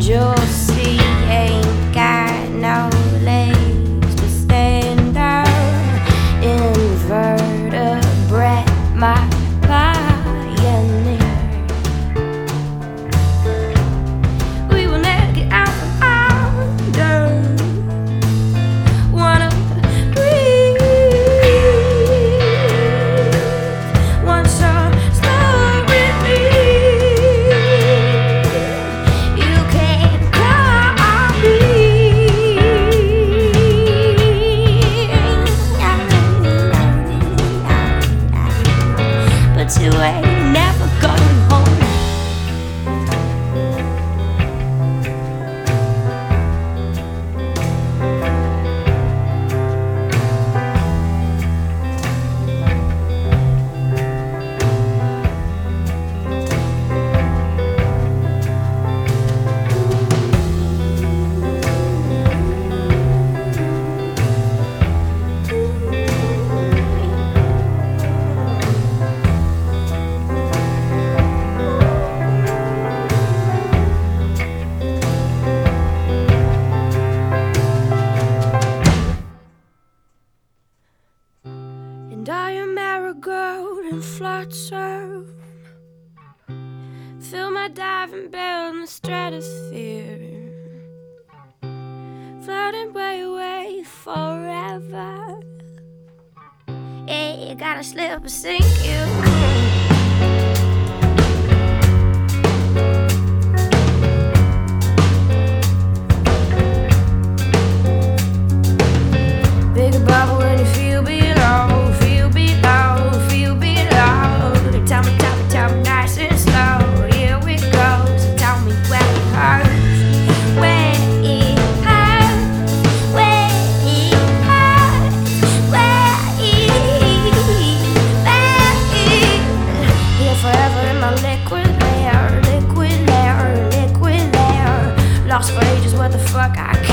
you'll see, ain't got no legs to stand on. Invertebrate, my pioneer. We will never get out from under. Wanna breathe once your story leaves. You can't call me, but you ain't never going home. And I am marigold and flotsam. Fill my diving bell in the stratosphere, floating way away forever. Yeah, you gotta slip or sink you. Big bubble when you feel below, feel below, feel below. Tell me nice and slow. Here we go. So tell me where it hurts, where it hurts, where it hurts, where it. Here forever in my liquid lair, liquid lair, liquid lair. Lost for ages, what the fuck I can't.